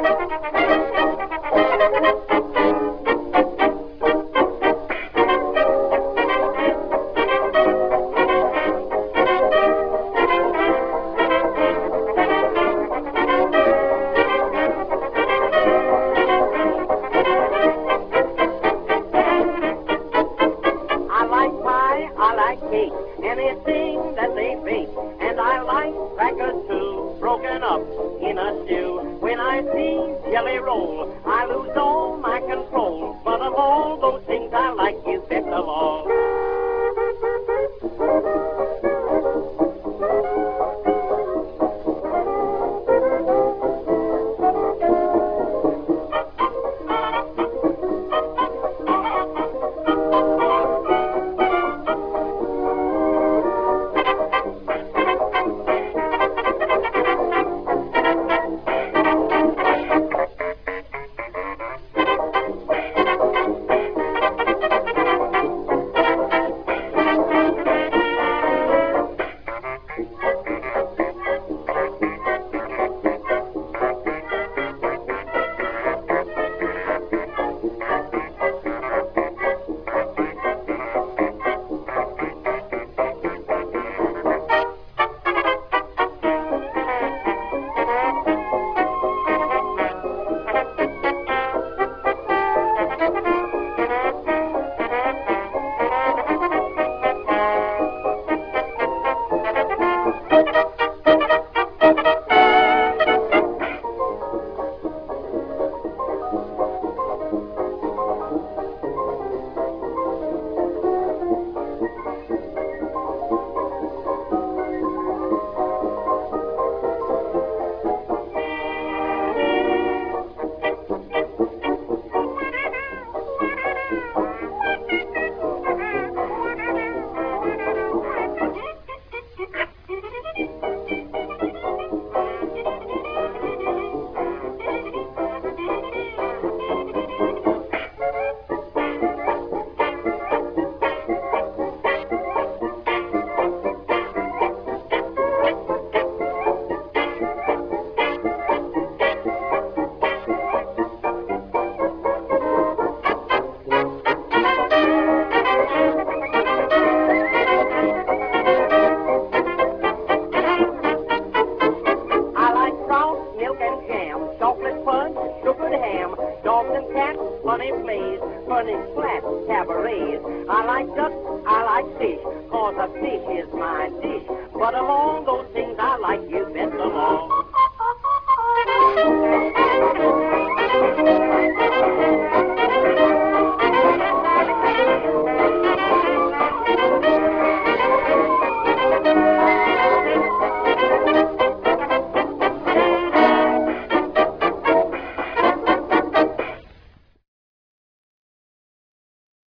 Anything that they bake, and I like crackers too, broken up in a stew. When I see jelly roll, I lose all my control. But of all those things I like you best of all. Funny plays, funny flat cabarets. I like duck, I like fish, 'cause a fish is